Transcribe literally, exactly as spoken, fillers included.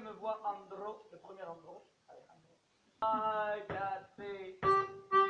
me voit Andro, le premier Andro. Allez, Andro. un, quatre,